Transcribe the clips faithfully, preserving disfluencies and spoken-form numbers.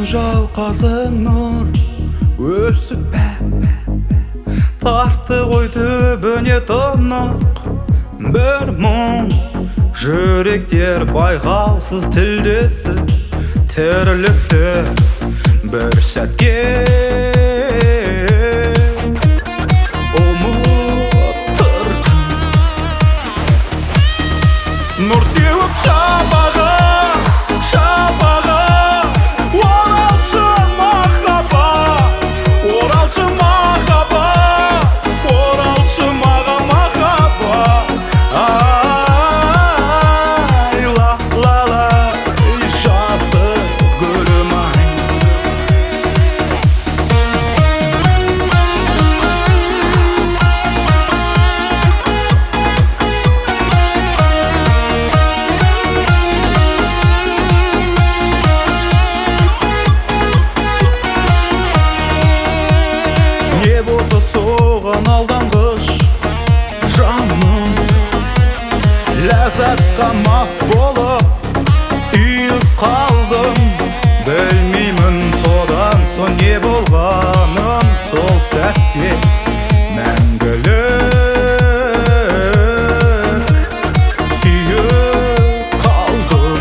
жауқазын нұр өсіп пәк тартты ғой түбіне тұнық бір мұң жүректер байқаусыз тілдесіп тірлікті бір сәтке ұмыттырдым. Нұр сеуіп шапағы шапағы оралшы махаббат оралшы махаббат оралшы маға махаббат ай ла ла ла жастық гүлім ай. Не болса соған алданғыш жаным ләззатқа мас болып үйіп қалдым. Білмеймін содан соң не болғанын сол сәтте мәңгілік сүйіп қалдым.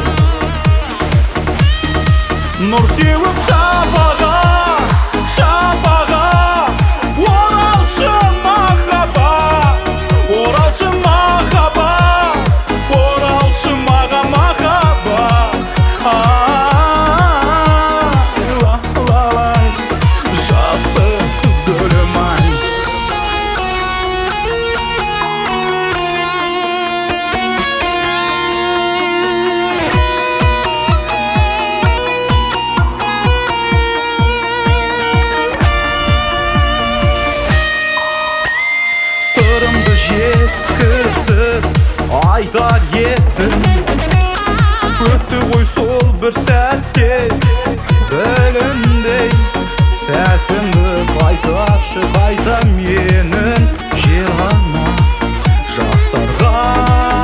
Нұр сеуіп шапаға шапаға оралшы махаббат оралшы махаббат оралшы маға махаббат ай ла ла ла жастық гүлім ай. Сырымды жеткізіп айтар едім өтті ғой сол бір сәтте білінбей сәтімді қайтаршы қайта менің жер ана жасарға